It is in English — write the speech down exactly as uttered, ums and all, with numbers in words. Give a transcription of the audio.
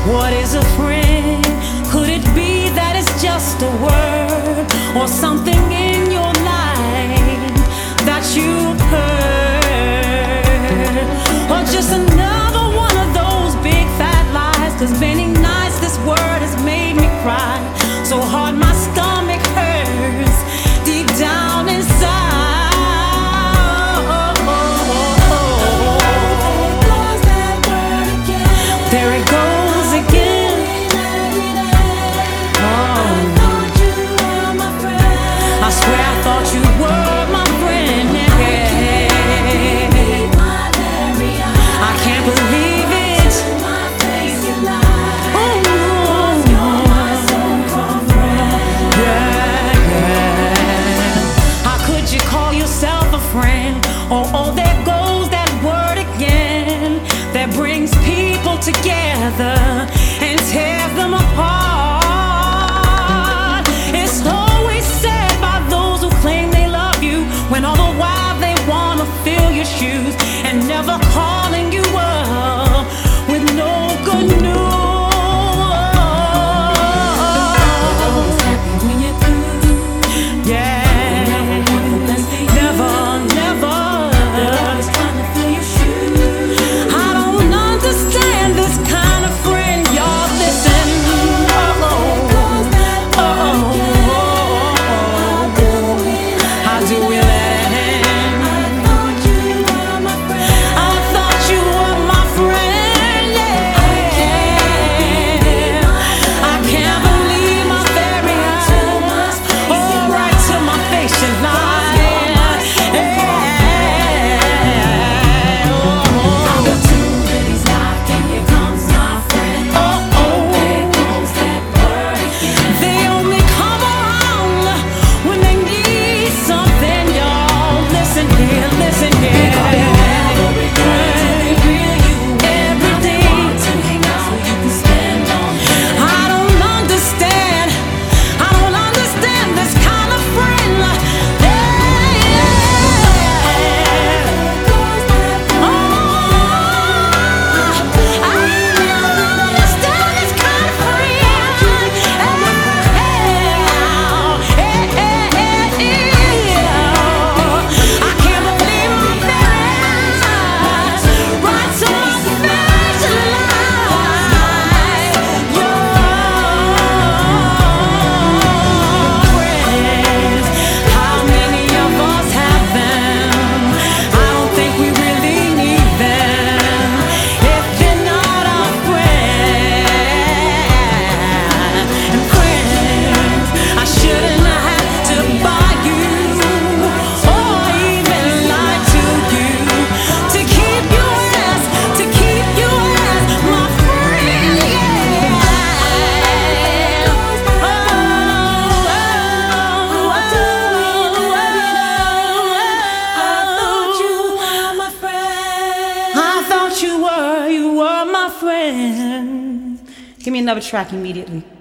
What is a friend? Could it be that it's just a word or something in your life that you've heard? Or just another one of those big fat lies? 'Cause many nights this word has made me cry so hard my stomach hurts deep down inside. There it goes again. Oh, I swear I thought you were my friend. I can't believe it. Oh, yeah, yeah. How could you call yourself a friend? Oh, oh, there goes that word again that brings people together and tears them apart. It's always said by those who claim they love you, when all the while they wanna fill your shoes and never calling you up with no good news. You were, you were my friend. Give me another track immediately.